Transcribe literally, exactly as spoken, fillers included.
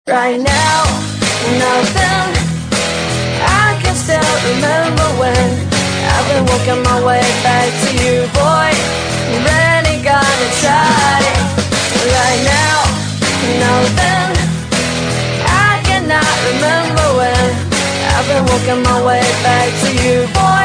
Right now, nothing. I can still remember when I've been walking my way back to you, boy. Really gonna try. Right now, nothing. I cannot remember when I've been walking my way back to you, boy.